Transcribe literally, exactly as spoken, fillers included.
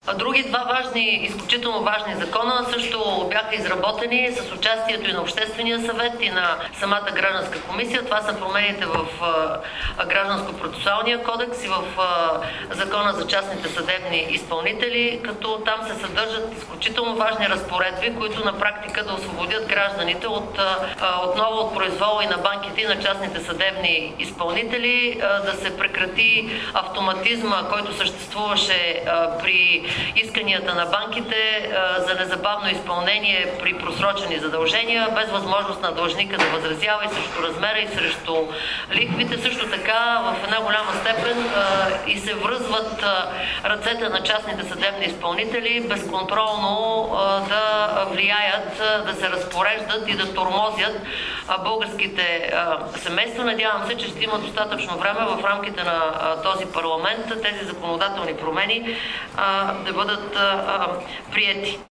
Други два важни, изключително важни закона също бяха изработени с участието и на Обществения съвет и на самата гражданска комисия. Това са промените в Гражданско-процесуалния кодекс и в Закона за частните съдебни изпълнители, като там се съдържат изключително важни разпоредби, които на практика да освободят гражданите от, отново от произвола и на банките и на частните съдебни изпълнители, да се прекрати автоматизма, който съществуваше при исканията на банките за незабавно изпълнение при просрочени задължения, без възможност на длъжника да възразява и срещу размера, и срещу лихвите. Също така в една голяма степен и се връзват ръцете на частните съдебни изпълнители безконтролно да влияят, да се разпореждат и да тормозят българските семейства. Надявам се, че ще има достатъчно време в рамките на този парламент тези законодателни промени да бъдат приети.